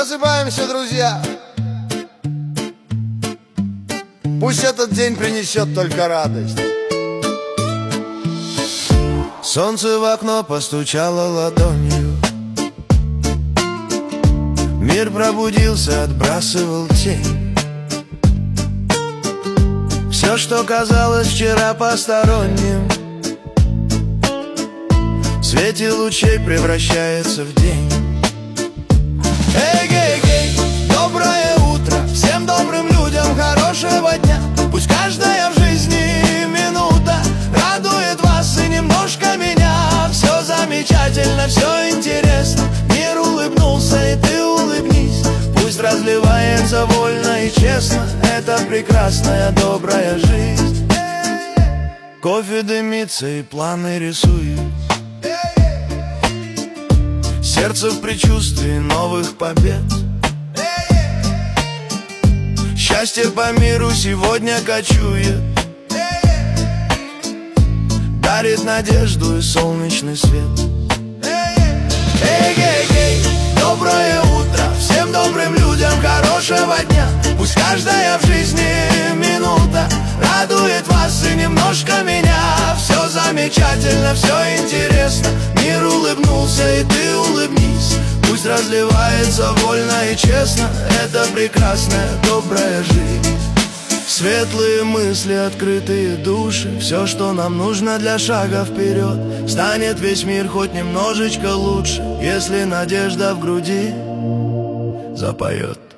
Просыпаемся, друзья. Пусть этот день принесет только радость. Солнце в окно постучало ладонью. Мир пробудился, отбрасывал тень. Все, что казалось вчера посторонним, в свете лучей превращается в день. Эй-гей-гей, доброе утро всем добрым людям, хорошего дня. Пусть каждая в жизни минута радует вас и немножко меня. Все замечательно, все интересно, мир улыбнулся, и ты улыбнись. Пусть разливается вольно и честно эта прекрасная добрая жизнь. Кофе дымится и планы рисует, сердце в предчувствии новых побед. Счастье по миру сегодня кочует, дарит надежду и солнечный свет. Эй-гей-гей, доброе утро всем добрым людям, хорошего дня. Пусть каждая в жизни минута радует вас и немножко меня. Все замечательно, все интересно, мир улыбнулся, и ты улыбнись. Пусть разливается вольно и честно эта прекрасная добрая жизнь. Светлые мысли, открытые души, все, что нам нужно для шага вперед. Станет весь мир хоть немножечко лучше, если надежда в груди запоет.